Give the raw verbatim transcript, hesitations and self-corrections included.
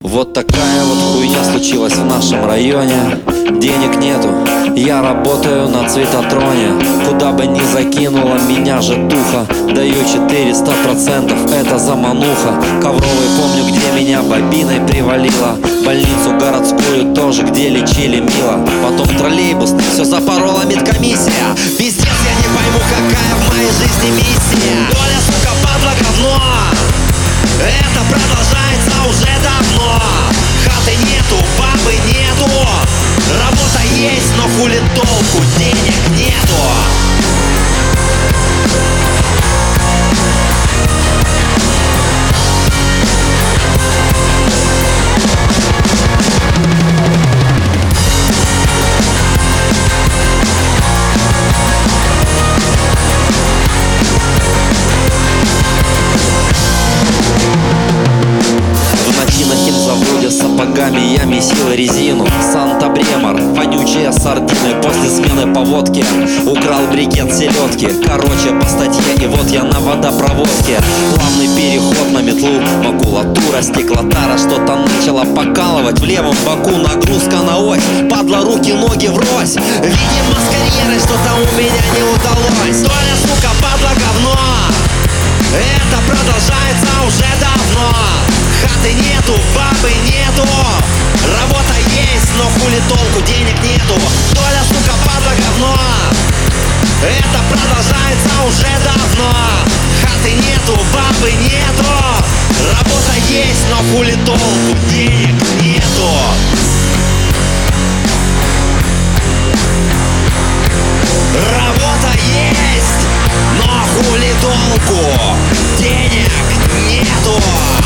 Вот такая вот хуйня случилась в нашем районе. Денег нету, я работаю на цветотроне. Куда бы ни закинула меня же туха, даю четыреста процентов, это замануха. Ковровый помню, где меня бобиной привалило. Больницу городскую тоже, где лечили мило. Потом троллейбус, все запорола медкомиссия. Пиздец, я не пойму, какая в моей жизни миссия. Доля, сука, падла, говно. Это продолжается уже давно. Хаты нету, бабы нету. Работа есть, но хули толку, денег нету. Сапогами я месил резину. Санта-Бремор, вонючие сардины. После смены по водке украл брикет селедки. Короче, по статье, и вот я на водопроводке. Плавный переход на метлу. Макулатура, стеклотара что-то начала покалывать. В левом боку нагрузка на ось. Падла, руки, ноги врозь. Видимо, с карьерой что-то у меня не удалось. Доля, сука, падла, говно. Это продолжается уже давно. Хаты нету, бабы нету. Работа есть, но хули толку, денег нету. Доля, сука, падла, говно. Это продолжается уже давно. Хаты нету, бабы нету. Работа есть, но хули толку, денег нету. Работа есть, но хули толку, денег нету.